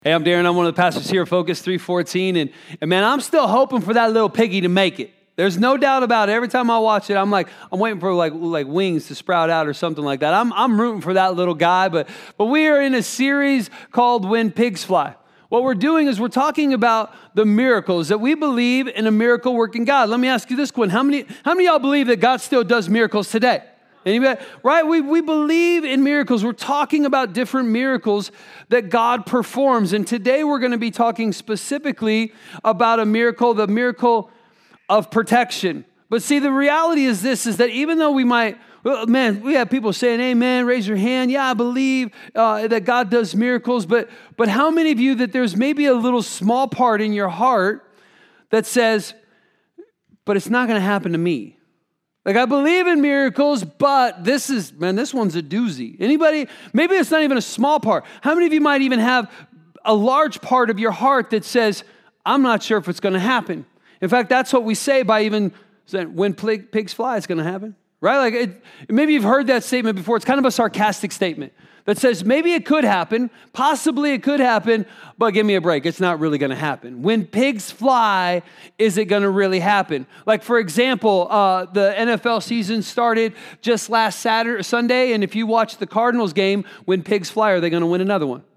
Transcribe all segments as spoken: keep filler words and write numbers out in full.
Hey, I'm Darren. I'm one of the pastors here at Focus three fourteen, and, and man, I'm still hoping for that little piggy to make it. There's no doubt about it. Every time I watch it, I'm like, I'm waiting for like like wings to sprout out or something like that. I'm I'm rooting for that little guy, but but we are in a series called When Pigs Fly. What we're doing is we're talking about the miracles, that we believe in a miracle working God. Let me ask you this, Quinn. How many how many of y'all believe that God still does miracles today? Anybody? Right? We, we believe in miracles. We're talking about different miracles that God performs. And today we're going to be talking specifically about a miracle, the miracle of protection. But see, the reality is this, is that even though we might, well, man, we have people saying, amen, raise your hand. Yeah, I believe uh, that God does miracles. But, but how many of you that there's maybe a little small part in your heart that says, but it's not going to happen to me? Like, I believe in miracles, but this is, man, this one's a doozy. Anybody? Maybe it's not even a small part. How many of you might even have a large part of your heart that says, I'm not sure if it's going to happen? In fact, that's what we say by even saying, when pigs fly, it's going to happen. Right? Like, it, maybe you've heard that statement before. It's kind of a sarcastic statement that says, maybe it could happen, possibly it could happen, but give me a break. It's not really going to happen. When pigs fly, is it going to really happen? Like, for example, uh, the N F L season started just last Saturday, Sunday, and if you watch the Cardinals game, when pigs fly, are they going to win another one?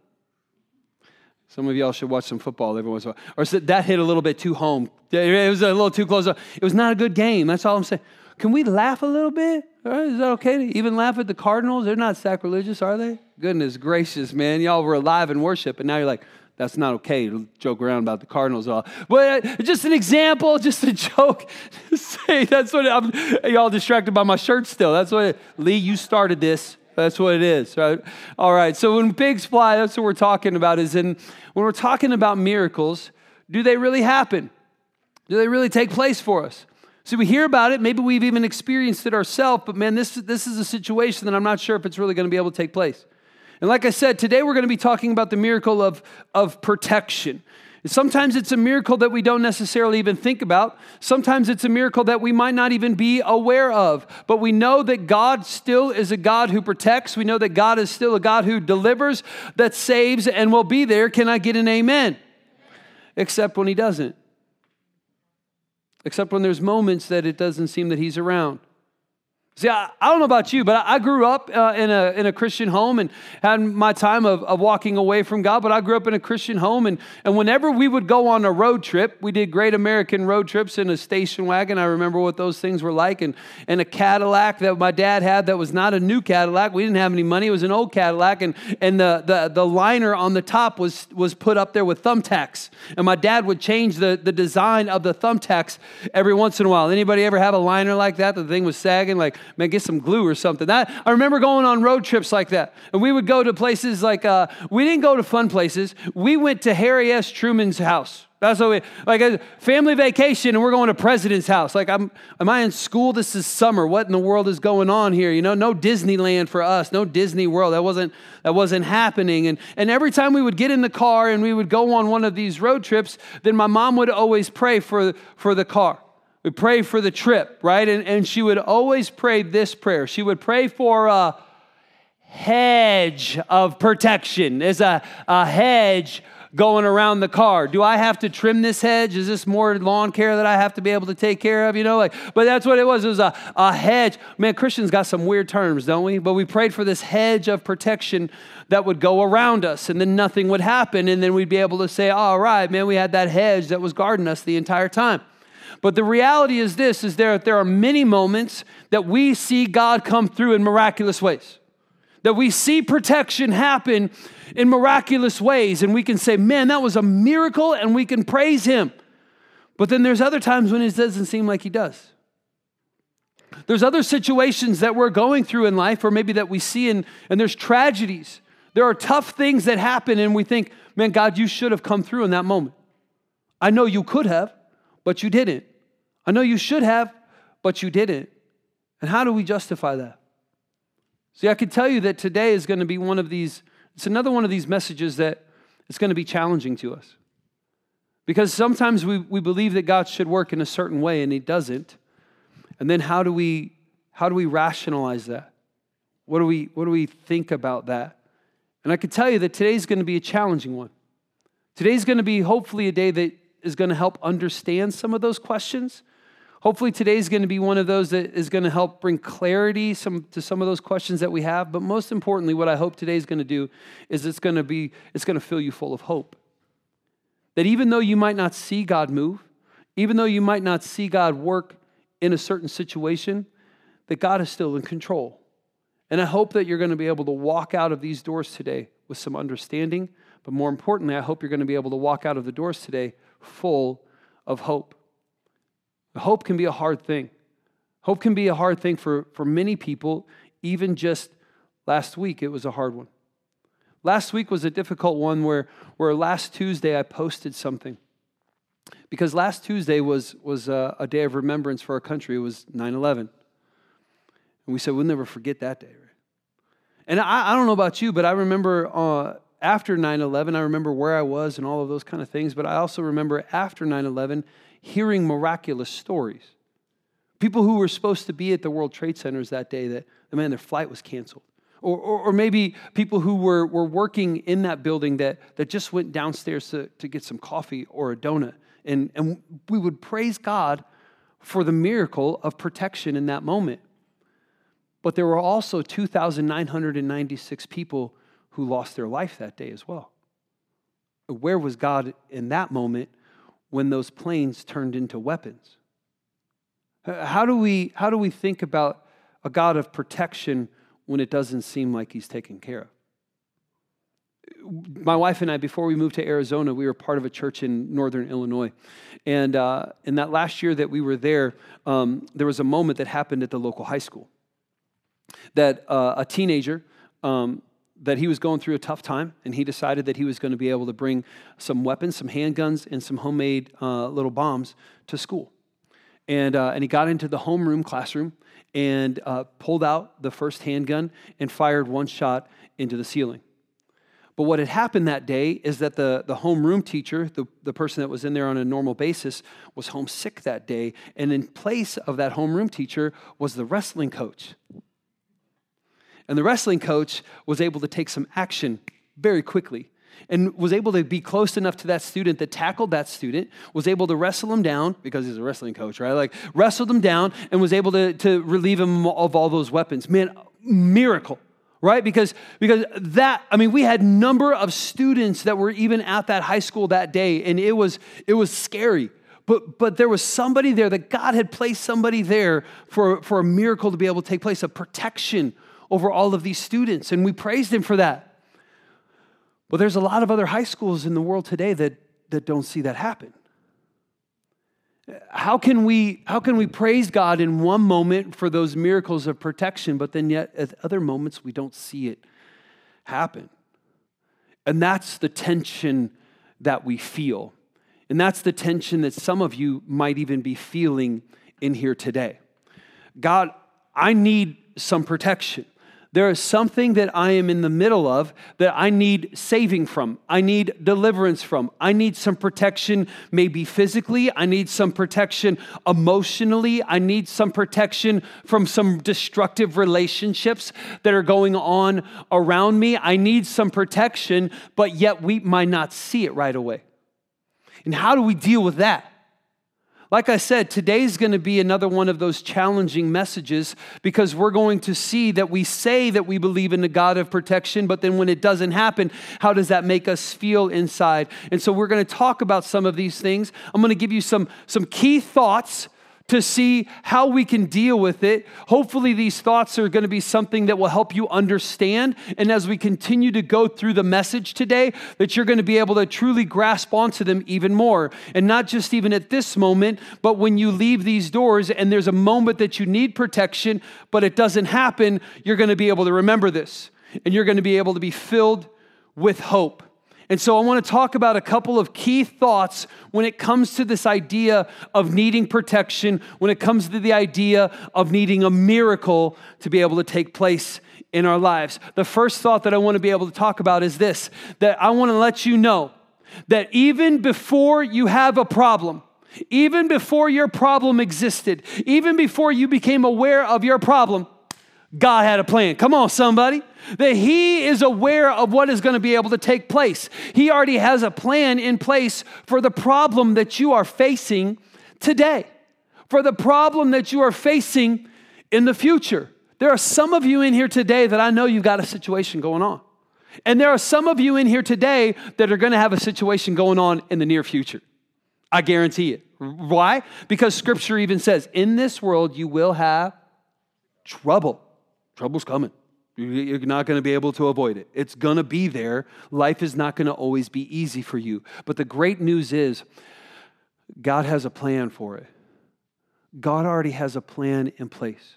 Some of y'all should watch some football every once in a while. Or so that hit a little bit too home. It was a little too close. It was not a good game. That's all I'm saying. Can we laugh a little bit? All right, is that okay to even laugh at the Cardinals? They're not sacrilegious, are they? Goodness gracious, man. Y'all were alive in worship, and now you're like, that's not okay to joke around about the Cardinals. All. But uh, just an example, just a joke. Say that's what I'm, y'all distracted by my shirt still. That's what it, Lee, you started this. That's what it is, right? All right, so when pigs fly, that's what we're talking about. Is in when we're talking about miracles, do they really happen? Do they really take place for us? So we hear about it, maybe we've even experienced it ourselves, but man, this, this is a situation that I'm not sure if it's really going to be able to take place. And like I said, today we're going to be talking about the miracle of, of protection. And sometimes it's a miracle that we don't necessarily even think about. Sometimes it's a miracle that we might not even be aware of. But we know that God still is a God who protects. We know that God is still a God who delivers, that saves, and will be there. Can I get an amen? Except when he doesn't. Except when there's moments that it doesn't seem that he's around. See, I, I don't know about you, but I, I grew up uh, in a in a Christian home and had my time of, of walking away from God, but I grew up in a Christian home, and, and whenever we would go on a road trip, we did Great American road trips in a station wagon. I remember what those things were like, and, and a Cadillac that my dad had that was not a new Cadillac. We didn't have any money. It was an old Cadillac, and, and the, the, the liner on the top was, was put up there with thumbtacks, and my dad would change the, the design of the thumbtacks every once in a while. Anybody ever have a liner like that? The thing was sagging, like, man, get some glue or something. That I remember going on road trips like that. And we would go to places like, uh, we didn't go to fun places. We went to Harry S. Truman's house. That's what we, like a family vacation, and we're going to President's house. Like, I'm, am I in school? This is summer. What in the world is going on here? You know, no Disneyland for us, no Disney World. That wasn't, that wasn't happening. And, and every time we would get in the car and we would go on one of these road trips, then my mom would always pray for, for the car. We pray for the trip, right? And, and she would always pray this prayer. She would pray for a hedge of protection. There's a, a hedge going around the car. Do I have to trim this hedge? Is this more lawn care that I have to be able to take care of? You know, like, but that's what it was. It was a, a hedge. Man, Christians got some weird terms, don't we? But we prayed for this hedge of protection that would go around us, and then nothing would happen. And then we'd be able to say, all right, man, we had that hedge that was guarding us the entire time. But the reality is this, is there, there are many moments that we see God come through in miraculous ways. That we see protection happen in miraculous ways. And we can say, man, that was a miracle, and we can praise him. But then there's other times when it doesn't seem like he does. There's other situations that we're going through in life, or maybe that we see, in, and there's tragedies. There are tough things that happen, and we think, man, God, you should have come through in that moment. I know you could have, but you didn't. I know you should have, but you didn't. And how do we justify that? See, I can tell you that today is going to be one of these, it's another one of these messages that it's going to be challenging to us. Because sometimes we, we believe that God should work in a certain way and he doesn't. And then how do we how do we rationalize that? What do we what do we think about that? And I can tell you that today's going to be a challenging one. Today's going to be hopefully a day that is going to help understand some of those questions. Hopefully today's going to be one of those that is going to help bring clarity some, to some of those questions that we have. But most importantly, what I hope today's going to do is it's going to be, it's going to fill you full of hope. That even though you might not see God move, even though you might not see God work in a certain situation, that God is still in control. And I hope that you're going to be able to walk out of these doors today with some understanding, but more importantly, I hope you're going to be able to walk out of the doors today full of hope. Hope can be a hard thing. Hope can be a hard thing for, for many people. Even just last week, it was a hard one. Last week was a difficult one where, where last Tuesday I posted something. Because last Tuesday was, was a, a day of remembrance for our country. It was nine eleven. And we said, we'll never forget that day, right? And I, I don't know about you, but I remember uh, after nine eleven, I remember where I was and all of those kind of things. But I also remember after nine eleven, hearing miraculous stories. People who were supposed to be at the World Trade Centers that day, that, man, their flight was canceled. Or, or, or maybe people who were, were working in that building that, that just went downstairs to, to get some coffee or a donut. And, and we would praise God for the miracle of protection in that moment. But there were also two thousand nine hundred ninety-six people who lost their life that day as well. Where was God in that moment when those planes turned into weapons? How do we, how do we think about a God of protection when it doesn't seem like he's taken care of? My wife and I, before we moved to Arizona, we were part of a church in northern Illinois. And uh, in that last year that we were there, um, there was a moment that happened at the local high school. That uh, a teenager, um, that he was going through a tough time, and he decided that he was going to be able to bring some weapons, some handguns, and some homemade uh, little bombs to school. And uh, and he got into the homeroom classroom and uh, pulled out the first handgun and fired one shot into the ceiling. But what had happened that day is that the, the homeroom teacher, the, the person that was in there on a normal basis, was homesick that day. And in place of that homeroom teacher was the wrestling coach. And the wrestling coach was able to take some action very quickly and was able to be close enough to that student that tackled that student, was able to wrestle him down, because he's a wrestling coach, right? Like, wrestled him down and was able to, to relieve him of all those weapons. Man, miracle, right? Because, because that, I mean, we had a number of students that were even at that high school that day, and it was, it was scary. But, but there was somebody there, that God had placed somebody there for, for a miracle to be able to take place, a protection over all of these students, and we praised him for that. But there's a lot of other high schools in the world today that, that don't see that happen. How can we, how can we praise God in one moment for those miracles of protection, but then yet at other moments we don't see it happen? And that's the tension that we feel. And that's the tension that some of you might even be feeling in here today. God, I need some protection. There is something that I am in the middle of that I need saving from. I need deliverance from. I need some protection, maybe physically. I need some protection emotionally. I need some protection from some destructive relationships that are going on around me. I need some protection, but yet we might not see it right away. And how do we deal with that? Like I said, today's going to be another one of those challenging messages, because we're going to see that we say that we believe in the God of protection, but then when it doesn't happen, how does that make us feel inside? And so we're going to talk about some of these things. I'm going to give you some, some key thoughts to see how we can deal with it. Hopefully these thoughts are going to be something that will help you understand. And as we continue to go through the message today, that you're going to be able to truly grasp onto them even more. And not just even at this moment, but when you leave these doors and there's a moment that you need protection, but it doesn't happen, you're going to be able to remember this. And you're going to be able to be filled with hope. And so I want to talk about a couple of key thoughts when it comes to this idea of needing protection, when it comes to the idea of needing a miracle to be able to take place in our lives. The first thought that I want to be able to talk about is this, that I want to let you know that even before you have a problem, even before your problem existed, even before you became aware of your problem, God had a plan. Come on, somebody. That he is aware of what is going to be able to take place. He already has a plan in place for the problem that you are facing today, for the problem that you are facing in the future. There are some of you in here today that I know you've got a situation going on. And there are some of you in here today that are going to have a situation going on in the near future. I guarantee it. Why? Because Scripture even says, in this world you will have trouble. Trouble's coming. You're not going to be able to avoid it. It's going to be there. Life is not going to always be easy for you. But the great news is God has a plan for it. God already has a plan in place.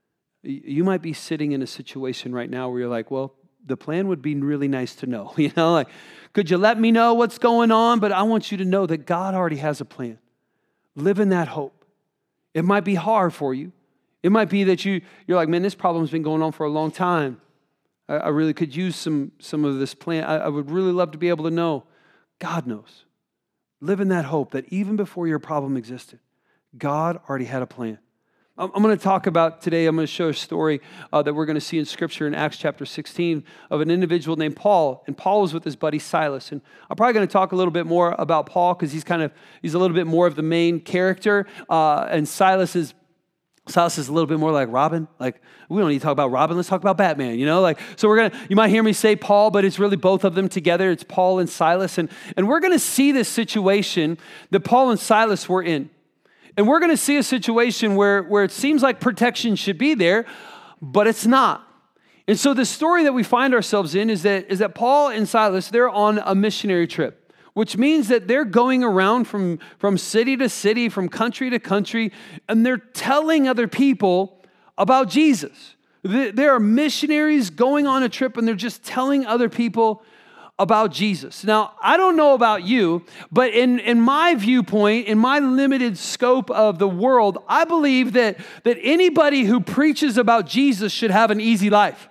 You might be sitting in a situation right now where you're like, well, the plan would be really nice to know. You know, like, could you let me know what's going on? But I want you to know that God already has a plan. Live in that hope. It might be hard for you. It might be that you, you're like, man, this problem's been going on for a long time. I, I really could use some, some of this plan. I, I would really love to be able to know. God knows. Live in that hope that even before your problem existed, God already had a plan. I'm, I'm going to talk about today, I'm going to show a story uh, that we're going to see in Scripture in Acts chapter sixteen of an individual named Paul. And Paul was with his buddy Silas. And I'm probably going to talk a little bit more about Paul because he's kind of, he's a little bit more of the main character. Uh, and Silas is Silas is a little bit more like Robin. Like, we don't need to talk about Robin. Let's talk about Batman, you know? Like, so we're going to, you might hear me say Paul, but it's really both of them together. It's Paul and Silas. And, and we're going to see this situation that Paul and Silas were in. And we're going to see a situation where, where it seems like protection should be there, but it's not. And so the story that we find ourselves in is that, is that Paul and Silas, they're on a missionary trip, which means that they're going around from, from city to city, from country to country, and they're telling other people about Jesus. There are missionaries going on a trip, and they're just telling other people about Jesus. Now, I don't know about you, but in, in my viewpoint, in my limited scope of the world, I believe that, that anybody who preaches about Jesus should have an easy life.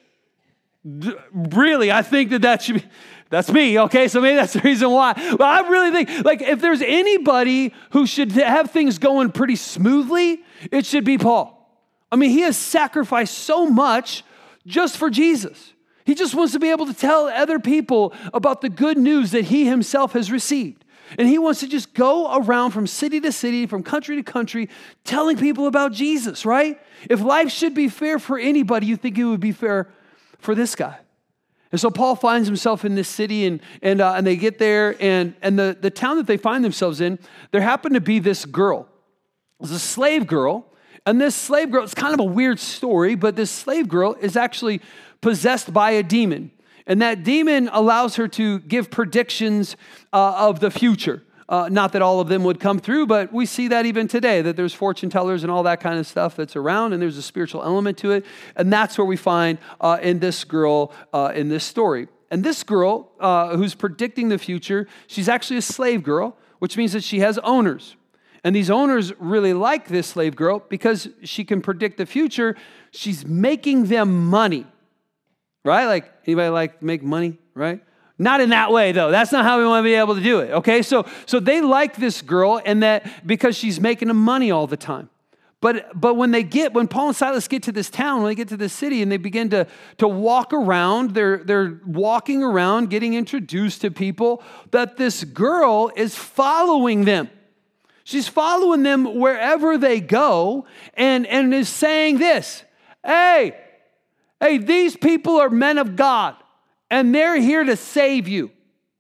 Really, I think that that should be... That's me, okay? So maybe that's the reason why. But I really think, like, if there's anybody who should have things going pretty smoothly, it should be Paul. I mean, he has sacrificed so much just for Jesus. He just wants to be able to tell other people about the good news that he himself has received. And he wants to just go around from city to city, from country to country, telling people about Jesus, right? If life should be fair for anybody, you think it would be fair for this guy. And so Paul finds himself in this city, and and uh, and they get there, and and the, the town that they find themselves in, there happened to be this girl. It was a slave girl, and this slave girl, it's kind of a weird story, but this slave girl is actually possessed by a demon. And that demon allows her to give predictions uh, of the future. Uh, not that all of them would come through, but we see that even today, that there's fortune tellers and all that kind of stuff that's around, and there's a spiritual element to it. And that's where we find uh, in this girl, uh, in this story. And this girl uh, who's predicting the future, she's actually a slave girl, which means that she has owners. And these owners really like this slave girl because she can predict the future. She's making them money, right? Like, anybody like make money, right? Not in that way, though. That's not how we want to be able to do it, okay? So, so they like this girl, and that because she's making them money all the time. But, but when they get, when Paul and Silas get to this town, when they get to this city, and they begin to, to walk around, they're, they're walking around, getting introduced to people, that this girl is following them. She's following them wherever they go, and, and is saying this, hey, hey, these people are men of God. And they're here to save you.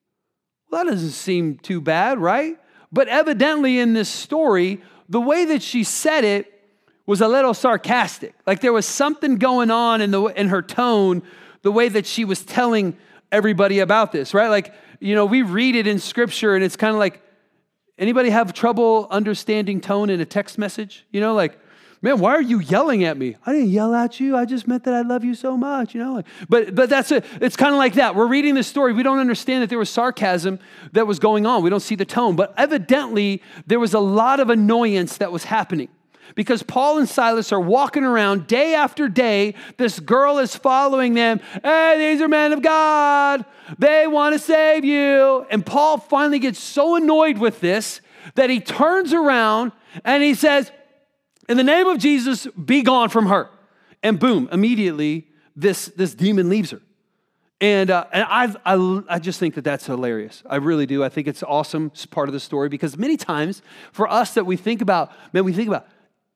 Well, that doesn't seem too bad, right? But evidently in this story, the way that she said it was a little sarcastic. Like there was something going on in the in her tone, the way that she was telling everybody about this, right? Like, you know, we read it in Scripture, and it's kind of like, anybody have trouble understanding tone in a text message? You know, like, man, why are you yelling at me? I didn't yell at you. I just meant that I love you so much, you know. But but that's it. It's kind of like that. We're reading this story. We don't understand that there was sarcasm that was going on. We don't see the tone. But evidently, there was a lot of annoyance that was happening. Because Paul and Silas are walking around day after day. This girl is following them. Hey, these are men of God. They want to save you. And Paul finally gets so annoyed with this that he turns around and he says, in the name of Jesus, be gone from her. And boom, immediately this, this demon leaves her. And, uh, and I, I, I just think that that's hilarious. I really do. I think it's awesome. It's part of the story because many times for us that we think about, man, we think about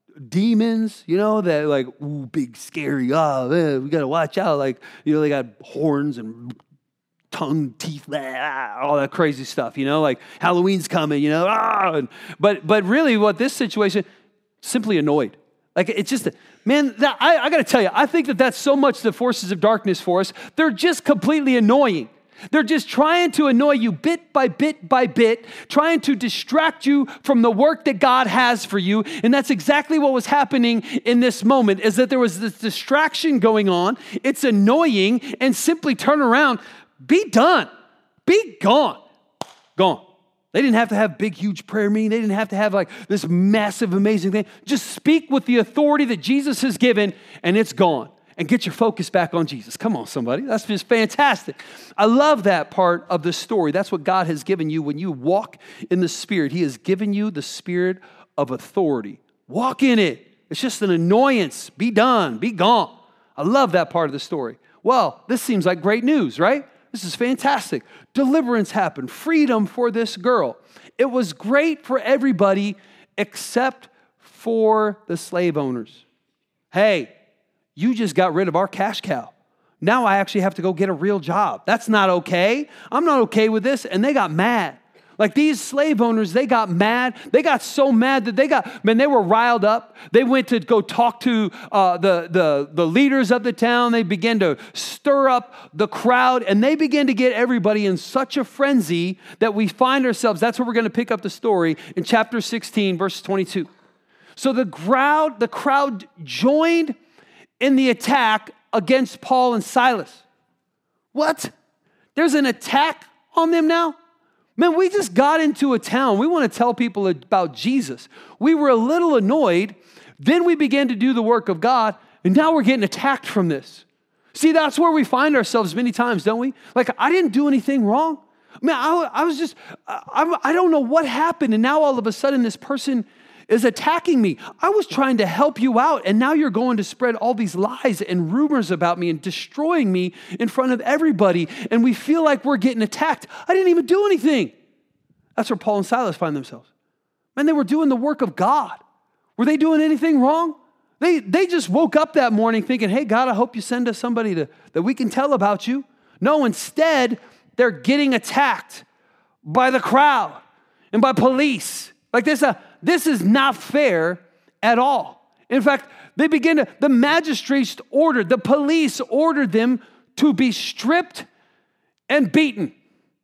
demons, you know, that like, ooh, big, scary, oh, man, we got to watch out. Like, you know, they got horns and tongue, teeth, blah, all that crazy stuff, you know, like Halloween's coming, you know, ah, and, but, but really what this situation, simply annoyed. Like, it's just, man, that, I, I got to tell you, I think that that's so much the forces of darkness for us. They're just completely annoying. They're just trying to annoy you bit by bit by bit, trying to distract you from the work that God has for you. And that's exactly what was happening in this moment, is that there was this distraction going on. It's annoying, and simply turn around, be done, be gone, gone. They didn't have to have big, huge prayer meeting. They didn't have to have like this massive, amazing thing. Just speak with the authority that Jesus has given, and it's gone. And get your focus back on Jesus. Come on, somebody. That's just fantastic. I love that part of the story. That's what God has given you when you walk in the Spirit. He has given you the spirit of authority. Walk in it. It's just an annoyance. Be done. Be gone. I love that part of the story. Well, this seems like great news, right? This is fantastic. Deliverance happened. Freedom for this girl. It was great for everybody except for the slave owners. Hey, you just got rid of our cash cow. Now I actually have to go get a real job. That's not okay. I'm not okay with this. And they got mad. Like these slave owners, they got mad. They got so mad that they got, man, they were riled up. They went to go talk to uh, the, the, the leaders of the town. They began to stir up the crowd, and they began to get everybody in such a frenzy that we find ourselves, that's where we're going to pick up the story in chapter sixteen, verse twenty-two. So the crowd, the crowd joined in the attack against Paul and Silas. What? There's an attack on them now? Man, we just got into a town. We want to tell people about Jesus. We were a little annoyed. Then we began to do the work of God, and now we're getting attacked from this. See, that's where we find ourselves many times, don't we? Like, I didn't do anything wrong. I mean, I, I was just, I, I don't know what happened, and now all of a sudden this person is attacking me. I was trying to help you out, and now you're going to spread all these lies and rumors about me and destroying me in front of everybody, and we feel like we're getting attacked. I didn't even do anything. That's where Paul and Silas find themselves. Man, they were doing the work of God. Were they doing anything wrong? They, they just woke up that morning thinking, hey, God, I hope you send us somebody to, that we can tell about you. No, instead, they're getting attacked by the crowd and by police. Like this, uh, this is not fair at all. In fact, they begin to, the magistrates ordered, the police ordered them to be stripped and beaten.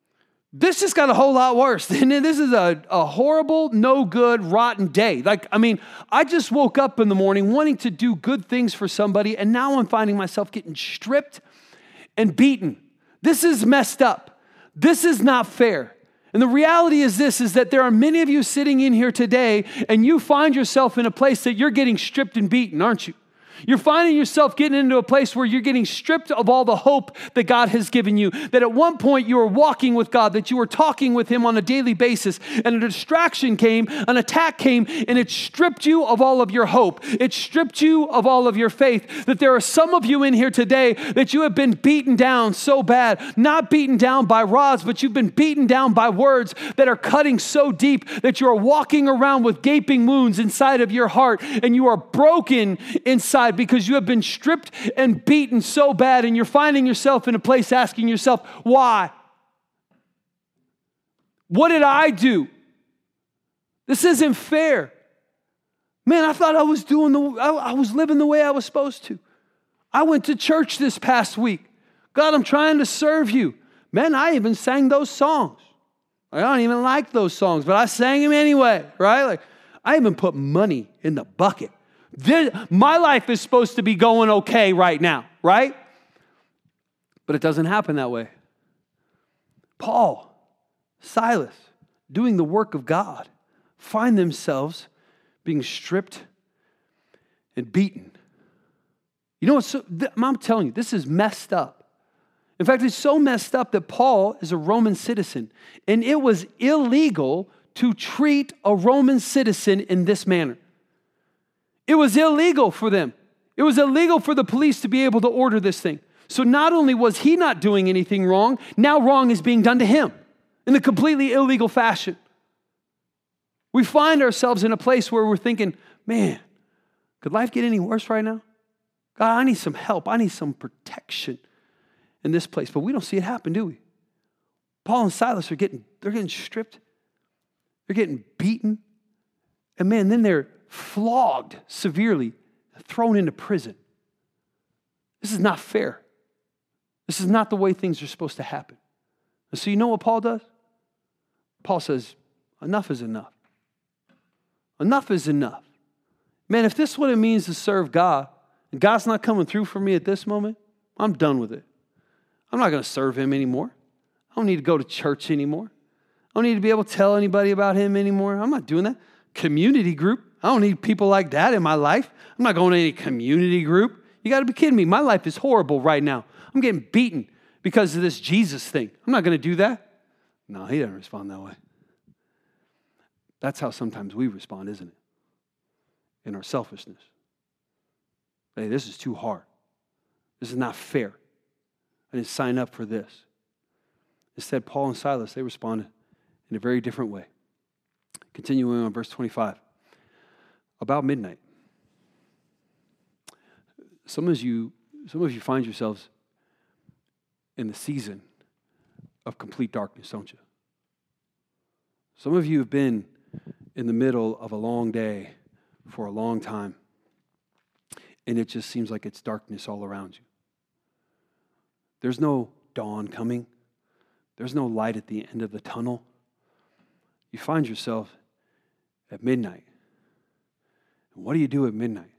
This just got a whole lot worse. And this is a, a horrible, no good, rotten day. Like, I mean, I just woke up in the morning wanting to do good things for somebody, and now I'm finding myself getting stripped and beaten. This is messed up. This is not fair. And the reality is this, is that there are many of you sitting in here today, and you find yourself in a place that you're getting stripped and beaten, aren't you? You're finding yourself getting into a place where you're getting stripped of all the hope that God has given you. That at one point you were walking with God, that you were talking with Him on a daily basis, and a distraction came, an attack came, and it stripped you of all of your hope. It stripped you of all of your faith. That there are some of you in here today that you have been beaten down so bad, not beaten down by rods, but you've been beaten down by words that are cutting so deep that you are walking around with gaping wounds inside of your heart, and you are broken inside because you have been stripped and beaten so bad, and you're finding yourself in a place asking yourself, why? What did I do? This isn't fair. Man, I thought I was doing the, I, I was living the way I was supposed to. I went to church this past week. God, I'm trying to serve you. Man, I even sang those songs. I don't even like those songs, but I sang them anyway, right? Like, I even put money in the bucket. This, my life is supposed to be going okay right now, right? But it doesn't happen that way. Paul, Silas, doing the work of God, find themselves being stripped and beaten. You know what? So, I'm telling you, this is messed up. In fact, it's so messed up that Paul is a Roman citizen, and it was illegal to treat a Roman citizen in this manner. It was illegal for them. It was illegal for the police to be able to order this thing. So not only was he not doing anything wrong, now wrong is being done to him in a completely illegal fashion. We find ourselves in a place where we're thinking, man, could life get any worse right now? God, I need some help. I need some protection in this place. But we don't see it happen, do we? Paul and Silas are getting, they're getting stripped. They're getting beaten. And man, then they're flogged severely, thrown into prison. This is not fair. This is not the way things are supposed to happen. And so you know what Paul does? Paul says, enough is enough. Enough is enough. Man, if this is what it means to serve God, and God's not coming through for me at this moment, I'm done with it. I'm not going to serve him anymore. I don't need to go to church anymore. I don't need to be able to tell anybody about him anymore. I'm not doing that. Community group. I don't need people like that in my life. I'm not going to any community group. You got to be kidding me. My life is horrible right now. I'm getting beaten because of this Jesus thing. I'm not going to do that. No, he doesn't respond that way. That's how sometimes we respond, isn't it? In our selfishness. Hey, this is too hard. This is not fair. I didn't sign up for this. Instead, Paul and Silas, they responded in a very different way. Continuing on verse twenty-five. About midnight. Some of you, some of you find yourselves in the season of complete darkness, don't you? Some of you have been in the middle of a long day for a long time, and it just seems like it's darkness all around you. There's no dawn coming. There's no light at the end of the tunnel. You find yourself at midnight. And what do you do at midnight?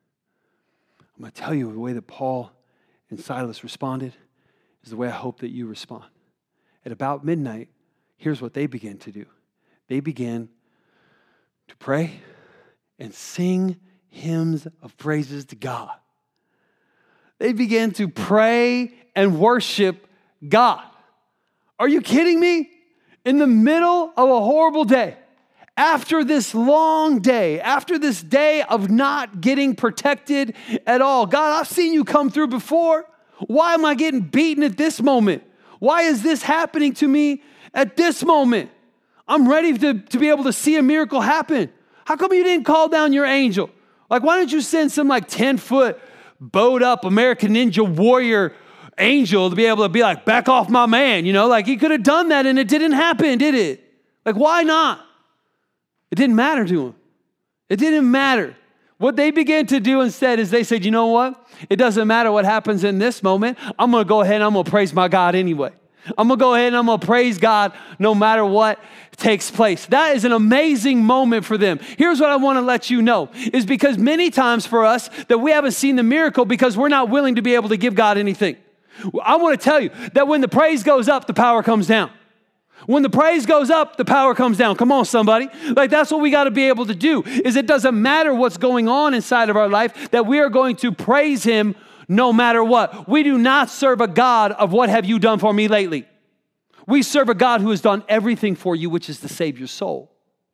I'm going to tell you the way that Paul and Silas responded is the way I hope that you respond. At about midnight, here's what they began to do. They began to pray and sing hymns of praises to God. They began to pray and worship God. Are you kidding me? In the middle of a horrible day, after this long day, after this day of not getting protected at all, God, I've seen you come through before. Why am I getting beaten at this moment? Why is this happening to me at this moment? I'm ready to, to be able to see a miracle happen. How come you didn't call down your angel? Like, why didn't you send some like ten-foot, bowed-up American Ninja Warrior angel to be able to be like, back off my man, you know? Like, he could have done that and it didn't happen, did it? Like, why not? It didn't matter to him. It didn't matter. What they began to do instead is they said, you know what? It doesn't matter what happens in this moment. I'm going to go ahead and I'm going to praise my God anyway. I'm going to go ahead and I'm going to praise God no matter what takes place. That is an amazing moment for them. Here's what I want to let you know, is because many times for us that we haven't seen the miracle because we're not willing to be able to give God anything. I want to tell you that when the praise goes up, the power comes down. When the praise goes up, the power comes down. Come on, somebody. Like, that's what we got to be able to do, is it doesn't matter what's going on inside of our life, that we are going to praise him no matter what. We do not serve a God of what have you done for me lately. We serve a God who has done everything for you, which is to save your soul.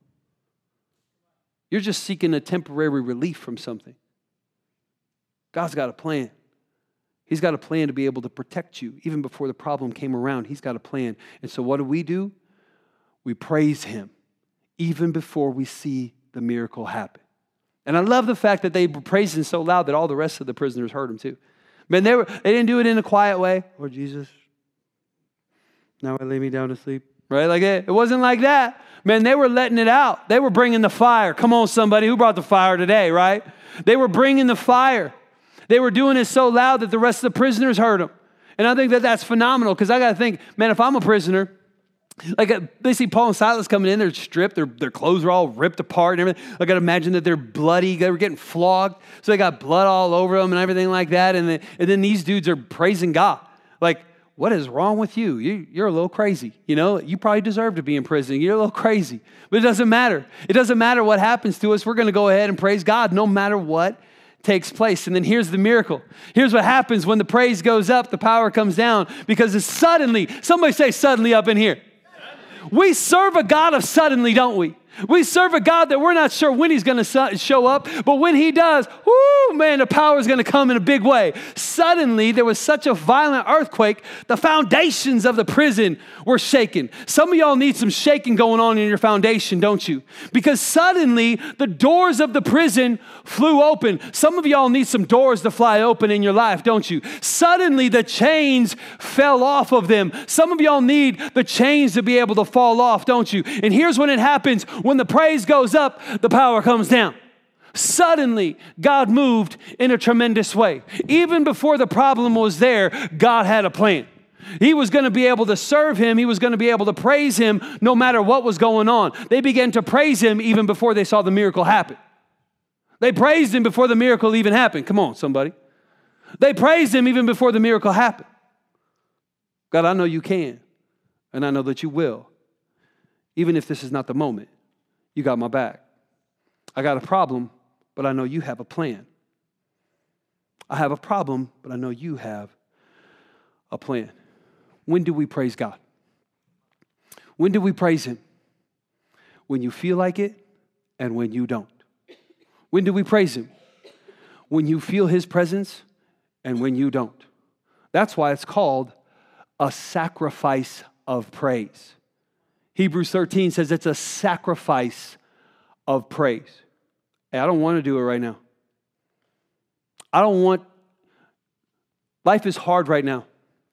You're just seeking a temporary relief from something. God's got a plan. He's got a plan to be able to protect you. Even before the problem came around, he's got a plan. And so what do we do? We praise him even before we see the miracle happen. And I love the fact that they were praising so loud that all the rest of the prisoners heard him too. Man, they, were, they didn't do it in a quiet way. Lord Jesus, now I lay me down to sleep. Right? Like it, it wasn't like that. Man, they were letting it out. They were bringing the fire. Come on, somebody. Who brought the fire today, right? They were bringing the fire. They were doing it so loud that the rest of the prisoners heard them. And I think that that's phenomenal, because I got to think, man, if I'm a prisoner, like they see Paul and Silas coming in, they're stripped, their, their clothes are all ripped apart and everything. I got to imagine that they're bloody. They were getting flogged, so they got blood all over them and everything like that. And then, and then these dudes are praising God. Like, what is wrong with you? you? You're a little crazy. You know, you probably deserve to be in prison. You're a little crazy. But it doesn't matter. It doesn't matter what happens to us. We're going to go ahead and praise God no matter what takes place. And then here's the miracle. Here's what happens when the praise goes up, the power comes down, because it's suddenly, somebody say suddenly up in here. We serve a God of suddenly, don't we? We serve a God that we're not sure when he's going to show up, but when he does, whoo, man, the power is going to come in a big way. Suddenly, there was such a violent earthquake, the foundations of the prison were shaken. Some of y'all need some shaking going on in your foundation, don't you? Because suddenly, the doors of the prison flew open. Some of y'all need some doors to fly open in your life, don't you? Suddenly, the chains fell off of them. Some of y'all need the chains to be able to fall off, don't you? And here's when it happens. When the praise goes up, the power comes down. Suddenly, God moved in a tremendous way. Even before the problem was there, God had a plan. He was going to be able to serve him. He was going to be able to praise him no matter what was going on. They began to praise him even before they saw the miracle happen. They praised him before the miracle even happened. Come on, somebody. They praised him even before the miracle happened. God, I know you can, and I know that you will. Even if this is not the moment, you got my back. I got a problem, but I know you have a plan. I have a problem, but I know you have a plan. When do we praise God? When do we praise him? When you feel like it and when you don't. When do we praise him? When you feel his presence and when you don't. That's why it's called a sacrifice of praise. Hebrews thirteen says it's a sacrifice of praise. Hey, I don't want to do it right now. I don't want, life is hard right now.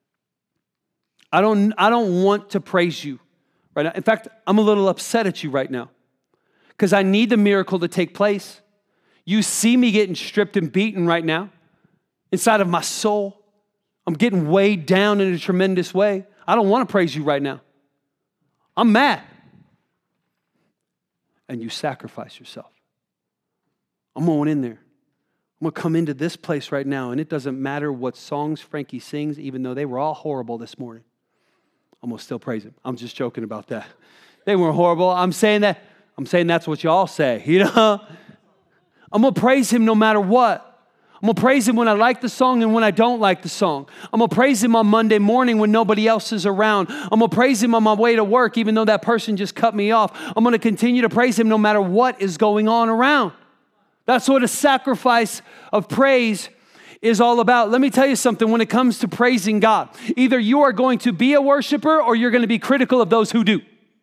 I don't, I don't want to praise you right now. In fact, I'm a little upset at you right now because I need the miracle to take place. You see me getting stripped and beaten right now inside of my soul. I'm getting weighed down in a tremendous way. I don't want to praise you right now. I'm mad. And you sacrifice yourself. I'm going in there. I'm going to come into this place right now, and it doesn't matter what songs Frankie sings, even though they were all horrible this morning. I'm going to still praise him. I'm just joking about that. They weren't horrible. I'm saying that. I'm saying that's what y'all say, you know? I'm going to praise him no matter what. I'm going to praise him when I like the song and when I don't like the song. I'm going to praise him on Monday morning when nobody else is around. I'm going to praise him on my way to work even though that person just cut me off. I'm going to continue to praise him no matter what is going on around. That's what a sacrifice of praise is all about. Let me tell you something when it comes to praising God. Either you are going to be a worshiper or you're going to be critical of those who do.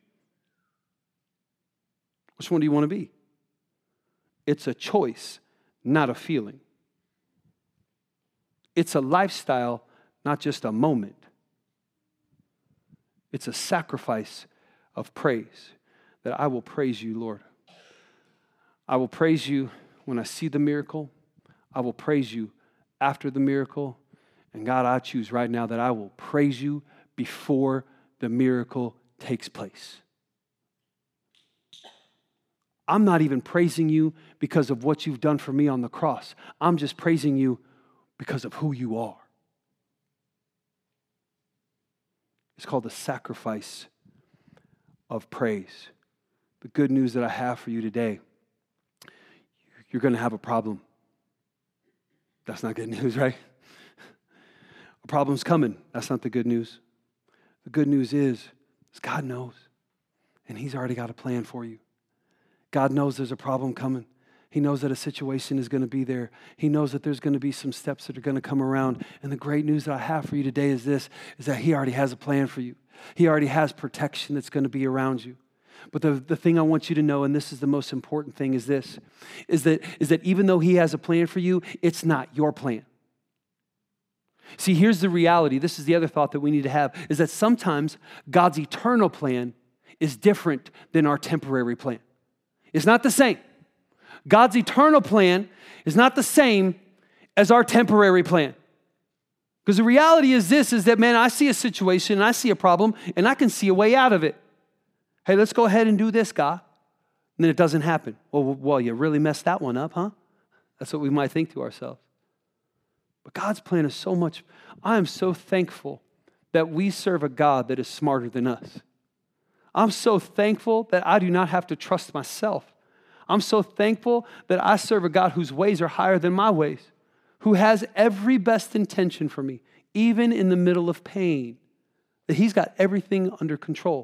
Which one do you want to be? It's a choice, not a feeling. It's a lifestyle, not just a moment. It's a sacrifice of praise that I will praise you, Lord. I will praise you when I see the miracle. I will praise you after the miracle. And God, I choose right now that I will praise you before the miracle takes place. I'm not even praising you because of what you've done for me on the cross. I'm just praising you because of who you are. It's called the sacrifice of praise. The good news that I have for you today, you're going to have a problem. That's not good news, right? A problem's coming. That's not the good news. The good news is, is God knows, and he's already got a plan for you. God knows there's a problem coming. He knows that a situation is going to be there. He knows that there's going to be some steps that are going to come around. And the great news that I have for you today is this, is that he already has a plan for you. He already has protection that's going to be around you. But the, the thing I want you to know, and this is the most important thing, is this, is that, is that even though he has a plan for you, it's not your plan. See, here's the reality. This is the other thought that we need to have, is that sometimes God's eternal plan is different than our temporary plan. It's not the same. God's eternal plan is not the same as our temporary plan. Because the reality is this, is that, man, I see a situation and I see a problem and I can see a way out of it. Hey, let's go ahead and do this, God. And then it doesn't happen. Well, well, you really messed that one up, huh? That's what we might think to ourselves. But God's plan is so much. I am so thankful that we serve a God that is smarter than us. I'm so thankful that I do not have to trust myself. I'm so thankful that I serve a God whose ways are higher than my ways, who has every best intention for me, even in the middle of pain, that he's got everything under control.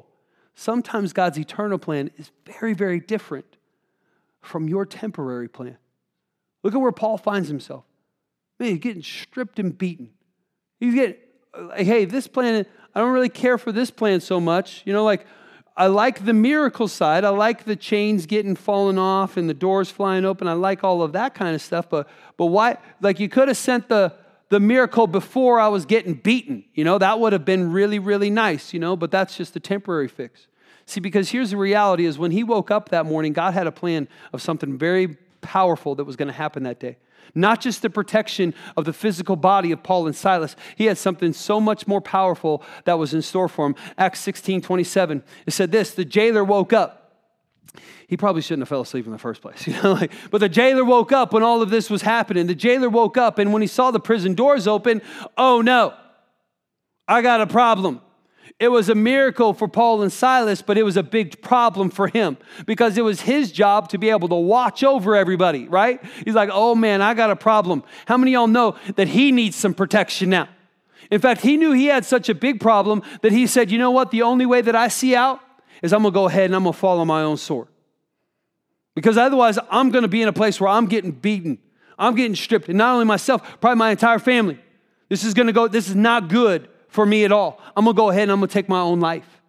Sometimes God's eternal plan is very, very different from your temporary plan. Look at where Paul finds himself. Man, he's getting stripped and beaten. He's getting, like, hey, this plan, I don't really care for this plan so much. You know, like, I like the miracle side. I like the chains getting fallen off and the doors flying open. I like all of that kind of stuff. But but why? Like, you could have sent the, the miracle before I was getting beaten. You know, that would have been really, really nice, you know, but that's just a temporary fix. See, because here's the reality is when he woke up that morning, God had a plan of something very powerful that was going to happen that day. Not just the protection of the physical body of Paul and Silas. He had something so much more powerful that was in store for him. Acts sixteen twenty-seven, it said this, the jailer woke up. He probably shouldn't have fell asleep in the first place. You know, like, but the jailer woke up when all of this was happening. The jailer woke up, and when he saw the prison doors open, oh no, I got a problem. It was a miracle for Paul and Silas, but it was a big problem for him because it was his job to be able to watch over everybody, right? He's like, oh man, I got a problem. How many of y'all know that he needs some protection now? In fact, he knew he had such a big problem that he said, you know what? The only way that I see out is I'm going to go ahead and I'm going to follow my own sword. Because otherwise, I'm going to be in a place where I'm getting beaten. I'm getting stripped. And not only myself, probably my entire family. This is going to go, this is not good for me at all. I'm going to go ahead and I'm going to take my own life.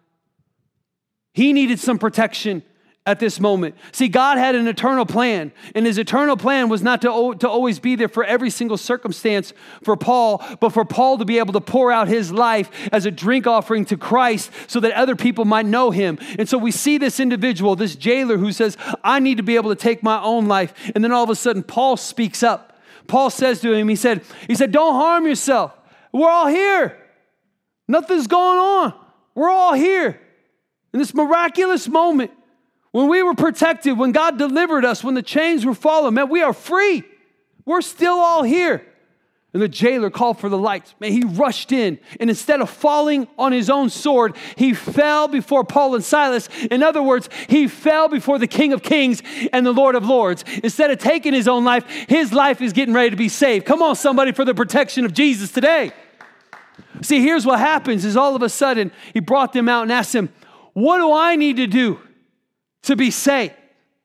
He needed some protection at this moment. See, God had an eternal plan, and his eternal plan was not to, to always be there for every single circumstance for Paul, but for Paul to be able to pour out his life as a drink offering to Christ so that other people might know him. And so we see this individual, this jailer who says, I need to be able to take my own life. And then all of a sudden, Paul speaks up. Paul says to him, he said, he said, don't harm yourself. We're all here. Nothing's going on. We're all here. In this miraculous moment, when we were protected, when God delivered us, when the chains were falling, man, we are free. We're still all here. And the jailer called for the lights. Man, he rushed in. And instead of falling on his own sword, he fell before Paul and Silas. In other words, he fell before the King of Kings and the Lord of Lords. Instead of taking his own life, his life is getting ready to be saved. Come on, somebody, for the protection of Jesus today. See, here's what happens is all of a sudden, he brought them out and asked them, what do I need to do to be saved?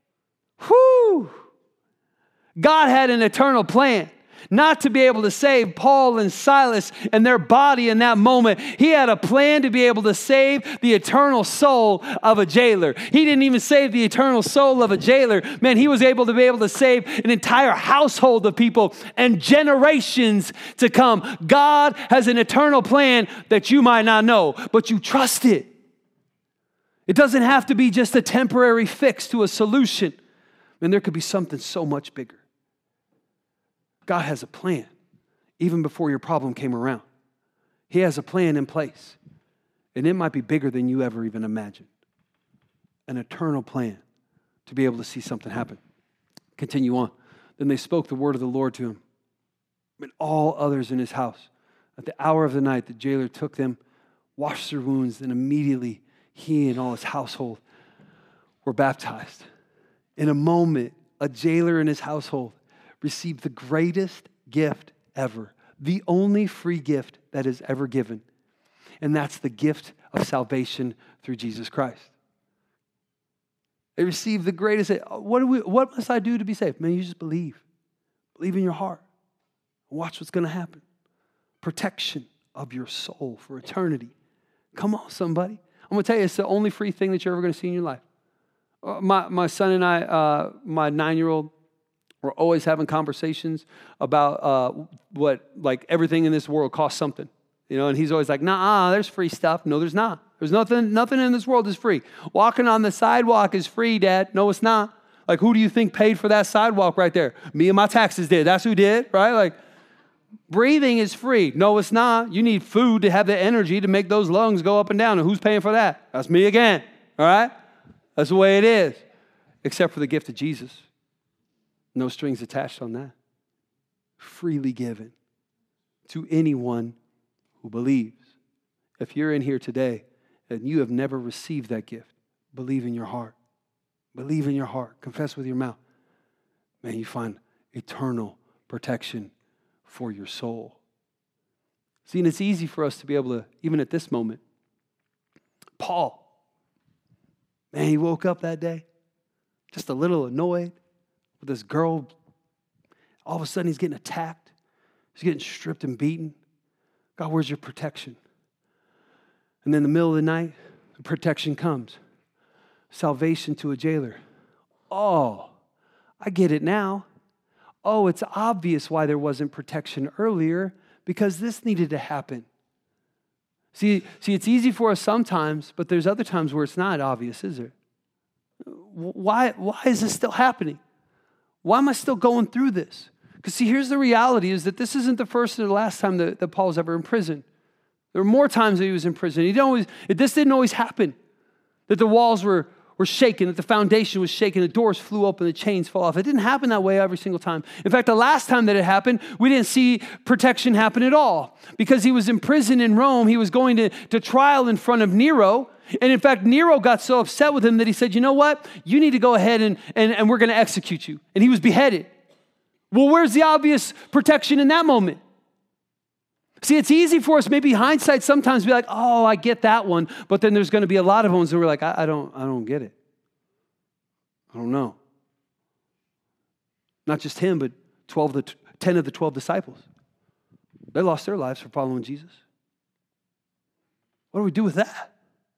Whew. God had an eternal plan. Not to be able to save Paul and Silas and their body in that moment. He had a plan to be able to save the eternal soul of a jailer. He didn't even save the eternal soul of a jailer. Man, he was able to be able to save an entire household of people and generations to come. God has an eternal plan that you might not know, but you trust it. It doesn't have to be just a temporary fix to a solution. And there could be something so much bigger. God has a plan even before your problem came around. He has a plan in place. And it might be bigger than you ever even imagined. An eternal plan to be able to see something happen. Continue on. Then they spoke the word of the Lord to him and all others in his house. At the hour of the night, the jailer took them, washed their wounds, and immediately he and all his household were baptized. In a moment, a jailer and his household received the greatest gift ever, the only free gift that is ever given. And that's the gift of salvation through Jesus Christ. They received the greatest. What do we? What must I do to be saved? Man, you just believe. Believe in your heart. Watch what's going to happen. Protection of your soul for eternity. Come on, somebody. I'm going to tell you, it's the only free thing that you're ever going to see in your life. My, my son and I, uh, my nine-year-old, we're always having conversations about uh, what, like, everything in this world costs something. You know, and he's always like, nah, there's free stuff. No, there's not. There's nothing, nothing in this world is free. Walking on the sidewalk is free, Dad. No, it's not. Like, who do you think paid for that sidewalk right there? Me and my taxes did. That's who did, right? Like, breathing is free. No, it's not. You need food to have the energy to make those lungs go up and down. And who's paying for that? That's me again, all right? That's the way it is, except for the gift of Jesus. No strings attached on that. Freely given to anyone who believes. If you're in here today and you have never received that gift, believe in your heart. Believe in your heart. Confess with your mouth. Man, you find eternal protection for your soul. See, and it's easy for us to be able to, even at this moment, Paul, Man, he woke up that day just a little annoyed with this girl. All of a sudden, he's getting attacked. He's getting stripped and beaten. God, where's your protection? And then in the middle of the night, the protection comes. Salvation to a jailer. Oh, I get it now. Oh, it's obvious why there wasn't protection earlier, because this needed to happen. See, see, it's easy for us sometimes, but there's other times where it's not obvious, is there? Why, why is this still happening? Why am I still going through this? Because see, here's the reality is that this isn't the first or the last time that, that Paul's ever in prison. There were more times that he was in prison. He didn't always, this didn't always happen, that the walls were, were shaken, that the foundation was shaken, the doors flew open, the chains fell off. It didn't happen that way every single time. In fact, the last time that it happened, we didn't see protection happen at all. Because he was in prison in Rome, he was going to, to trial in front of Nero. And in fact, Nero got so upset with him that he said, you know what? You need to go ahead and, and, and we're going to execute you. And he was beheaded. Well, where's the obvious protection in that moment? See, it's easy for us, maybe hindsight sometimes, be like, oh, I get that one. But then there's going to be a lot of ones that we're like, I, I don't, I don't get it. I don't know. Not just him, but twelve of the, ten of the twelve disciples. They lost their lives for following Jesus. What do we do with that?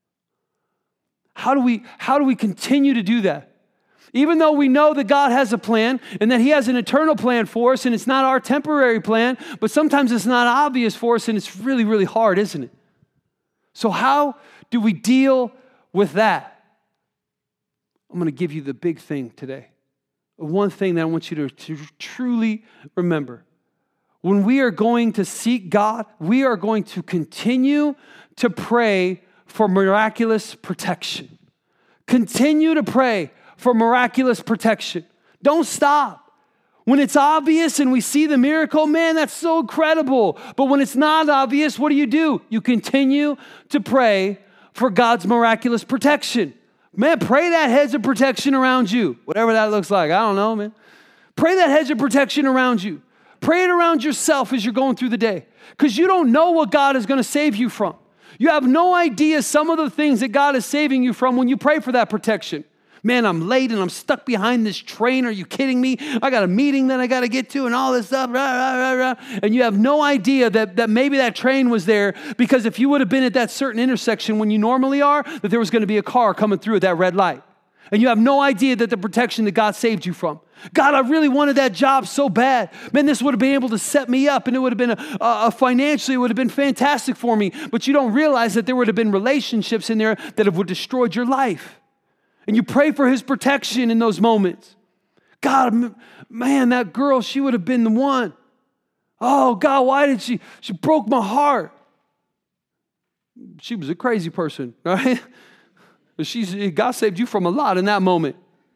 How do we, how do we continue to do that? Even though we know that God has a plan and that he has an eternal plan for us and it's not our temporary plan, but sometimes it's not obvious for us and it's really, really hard, isn't it? So how do we deal with that? I'm going to give you the big thing today. One thing that I want you to, to truly remember. When we are going to seek God, we are going to continue to pray for miraculous protection. Continue to pray for miraculous protection. Don't stop. When it's obvious and we see the miracle, man, that's so incredible. But when it's not obvious, what do you do? You continue to pray for God's miraculous protection. Man, pray that hedge of protection around you. Whatever that looks like. I don't know, man. Pray that hedge of protection around you. Pray it around yourself as you're going through the day. Because you don't know what God is going to save you from. You have no idea some of the things that God is saving you from when you pray for that protection. Man, I'm late and I'm stuck behind this train. Are you kidding me? I got a meeting that I got to get to and all this stuff. Rah, rah, rah, rah. And you have no idea that, that maybe that train was there because if you would have been at that certain intersection when you normally are, that there was going to be a car coming through at that red light. And you have no idea that the protection that God saved you from. God, I really wanted that job so bad. Man, this would have been able to set me up and it would have been a, a, a financially, it would have been fantastic for me. But you don't realize that there would have been relationships in there that would have destroyed your life. And you pray for his protection in those moments. God, man, that girl, she would have been the one. Oh, God, why did she? She broke my heart. She was a crazy person, right? She's, God saved you from a lot in that moment.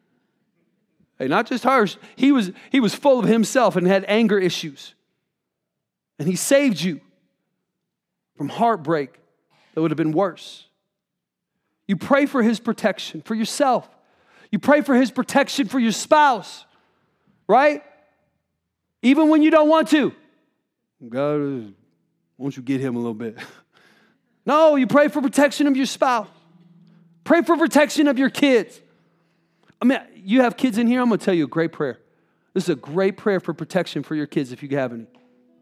Hey, not just her. He was, he was full of himself and had anger issues. And he saved you from heartbreak that would have been worse. You pray for his protection for yourself. You pray for his protection for your spouse, right? Even when you don't want to. God, won't you get him a little bit? No, you pray for protection of your spouse. Pray for protection of your kids. I mean, you have kids in here, I'm going to tell you a great prayer. This is a great prayer for protection for your kids if you have any.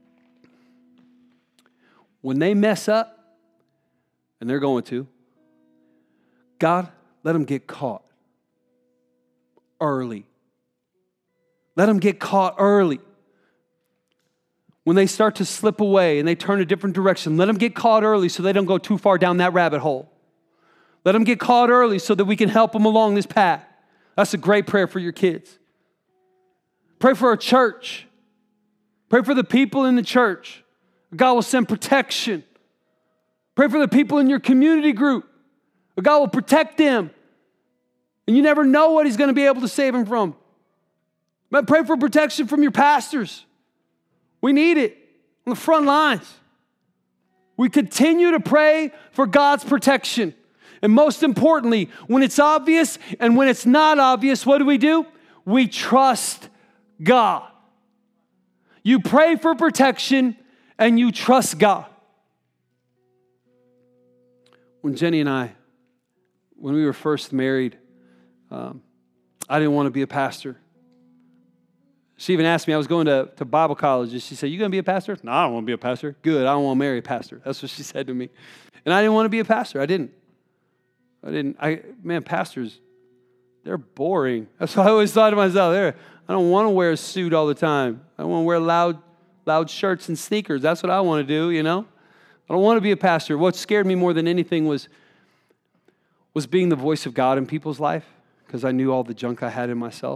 When they mess up, and they're going to, God, let them get caught early. Let them get caught early. When they start to slip away and they turn a different direction, let them get caught early so they don't go too far down that rabbit hole. Let them get caught early so that we can help them along this path. That's a great prayer for your kids. Pray for our church. Pray for the people in the church. God will send protection. Pray for the people in your community group. God will protect them. And you never know what he's going to be able to save them from. But pray for protection from your pastors. We need it on the front lines. We continue to pray for God's protection. And most importantly, when it's obvious and when it's not obvious, what do we do? We trust God. You pray for protection and you trust God. When Jenny and I when we were first married, um, I didn't want to be a pastor. She even asked me, I was going to, to Bible college, and she said, you going to be a pastor? No, I don't want to be a pastor. Good, I don't want to marry a pastor. That's what she said to me. And I didn't want to be a pastor. I didn't. I didn't. I Man, pastors, they're boring. That's what I always thought to myself. They're, I don't want to wear a suit all the time. I want to wear loud, loud shirts and sneakers. That's what I want to do, you know? I don't want to be a pastor. What scared me more than anything was, was being the voice of God in people's life, because I knew all the junk I had in myself.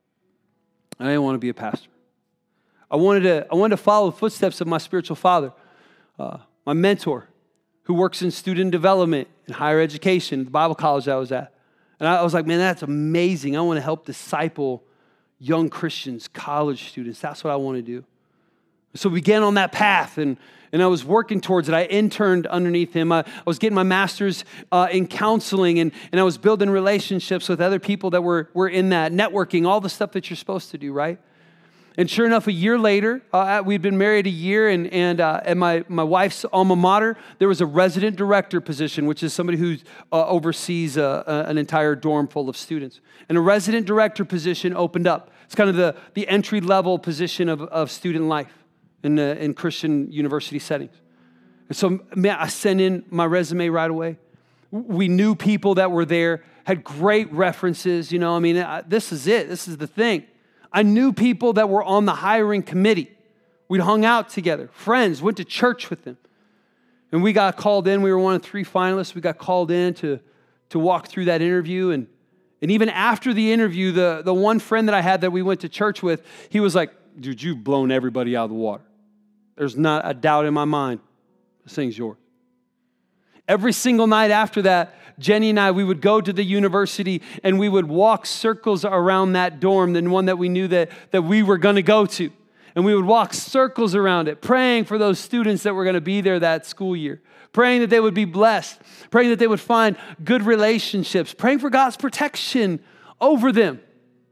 I didn't want to be a pastor. I wanted to, I wanted to follow the footsteps of my spiritual father, uh, my mentor, who works in student development and higher education, the Bible college I was at. And I was like, man, that's amazing. I want to help disciple young Christians, college students. That's what I want to do. So we began on that path, and, and I was working towards it. I interned underneath him. I, I was getting my master's uh, in counseling, and, and I was building relationships with other people that were, were in that, networking, all the stuff that you're supposed to do, right? And sure enough, a year later, uh, we'd been married a year, and and uh, at my, my wife's alma mater, there was a resident director position, which is somebody who uh, oversees uh, uh, an entire dorm full of students. And a resident director position opened up. It's kind of the, the entry-level position of, of student life in, uh, in Christian university settings. And so, man, I sent in my resume right away. We knew people that were there, had great references. You know, I mean, I, this is it. This is the thing. I knew people that were on the hiring committee. We'd hung out together, friends, went to church with them. And we got called in. We were one of three finalists. We got called in to, to walk through that interview. And, and even after the interview, the, the one friend that I had that we went to church with, he was like, dude, you've blown everybody out of the water. There's not a doubt in my mind. This thing's yours. Every single night after that, Jenny and I, we would go to the university and we would walk circles around that dorm, the one that we knew that, that we were going to go to. And we would walk circles around it, praying for those students that were going to be there that school year, praying that they would be blessed, praying that they would find good relationships, praying for God's protection over them.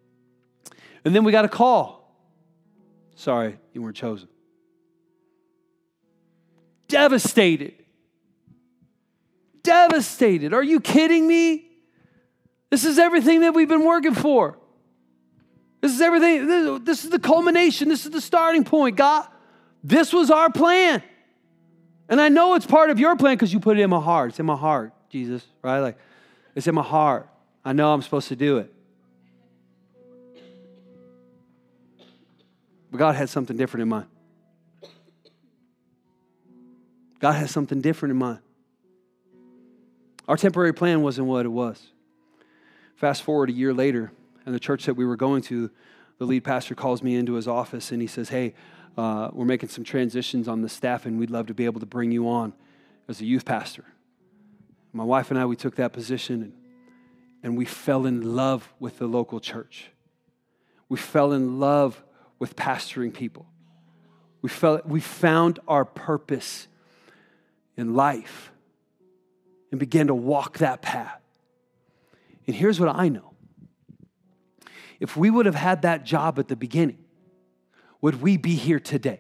And then we got a call. Sorry, you weren't chosen. Devastated. Devastated. Are you kidding me? This is everything that we've been working for. This is everything. This, this is the culmination. This is the starting point. God, this was our plan. And I know it's part of your plan because you put it in my heart. It's in my heart, Jesus, right? Like, it's in my heart. I know I'm supposed to do it. But God had something different in mind. God has something different in mind. Our temporary plan wasn't what it was. Fast forward a year later, and the church that we were going to, the lead pastor calls me into his office and he says, hey, uh, we're making some transitions on the staff and we'd love to be able to bring you on as a youth pastor. My wife and I, we took that position and, and we fell in love with the local church. We fell in love with pastoring people. We felt we found our purpose in life and began to walk that path. And here's what I know. If we would have had that job at the beginning, would we be here today?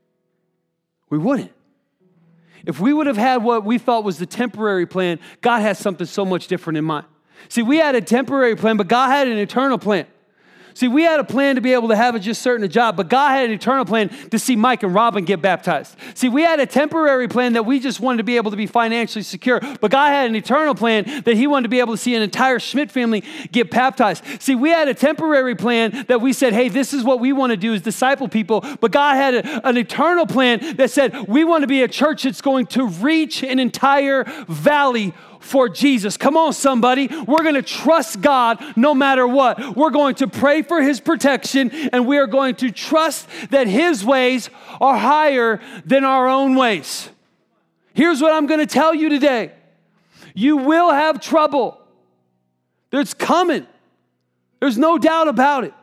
We wouldn't. If we would have had what we thought was the temporary plan, God had something so much different in mind. See, we had a temporary plan, but God had an eternal plan. See, we had a plan to be able to have a just certain job, but God had an eternal plan to see Mike and Robin get baptized. See, we had a temporary plan that we just wanted to be able to be financially secure, but God had an eternal plan that he wanted to be able to see an entire Schmidt family get baptized. See, we had a temporary plan that we said, hey, this is what we want to do is disciple people, but God had a, an eternal plan that said, we want to be a church that's going to reach an entire valley for Jesus. Come on, somebody. We're going to trust God no matter what. We're going to pray for his protection, and we are going to trust that his ways are higher than our own ways. Here's what I'm going to tell you today. You will have trouble. It's coming. There's no doubt about it.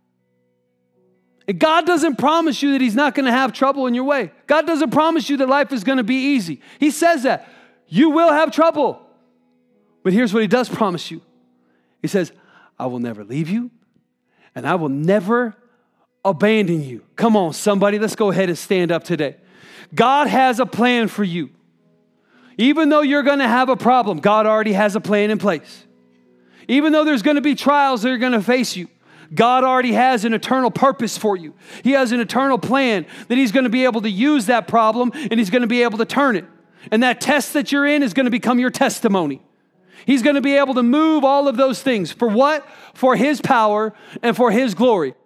And God doesn't promise you that he's not going to have trouble in your way. God doesn't promise you that life is going to be easy. He says that. You will have trouble. But here's what he does promise you. He says, I will never leave you, and I will never abandon you. Come on, somebody. Let's go ahead and stand up today. God has a plan for you. Even though you're going to have a problem, God already has a plan in place. Even though there's going to be trials that are going to face you, God already has an eternal purpose for you. He has an eternal plan that he's going to be able to use that problem and he's going to be able to turn it. And that test that you're in is going to become your testimony. He's going to be able to move all of those things. For what? For his power and for his glory.